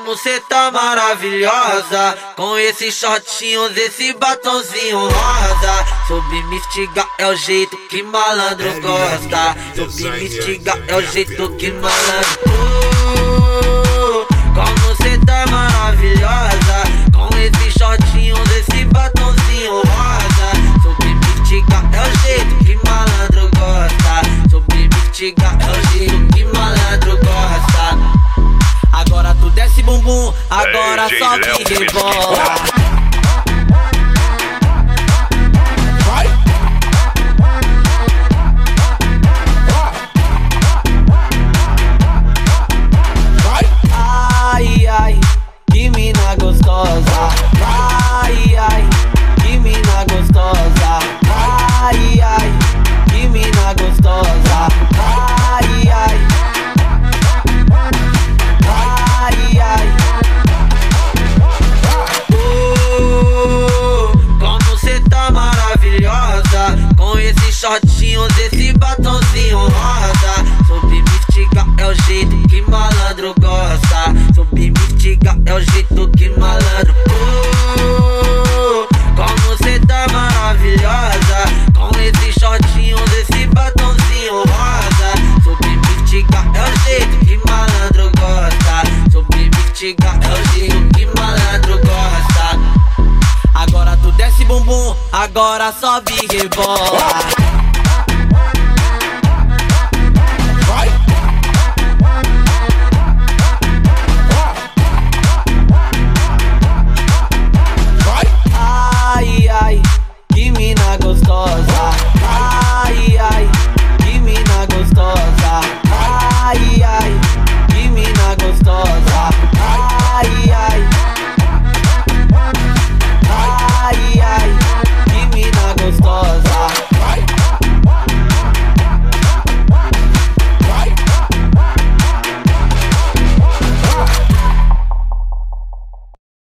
Como cê tá maravilhosa, com esses shortinhos, esse batonzinho rosa. Soube me instigar, é o jeito que malandro gosta. Soube me instigar, é o jeito que malandro. Como cê tá maravilhosa, com esses shortinhos, esse batonzinho rosa. Soube me instigar, é o jeito que malandro gosta. Soube me instigar, é o jeito que malandro gosta. Agora tu desce bumbum, agora só que rebola. Ai, ai, que mina gostosa. Ai, ai, que mina gostosa. Ai, ai, que mina gostosa. Ai, ai. Como cê tá maravilhosa, com esses shortinhos, esse batonzinho rosa. Soube me instigar, é o jeito que malandro gosta. Soube me instigar, é o jeito que malandro. Como cê tá maravilhosa, com esses shortinhos, esse batonzinho rosa. Soube me instigar, é o jeito que malandro gosta. Soube me instigar, é o jeito que malandro gosta. Agora tu desce bumbum, agora sobe e rebola.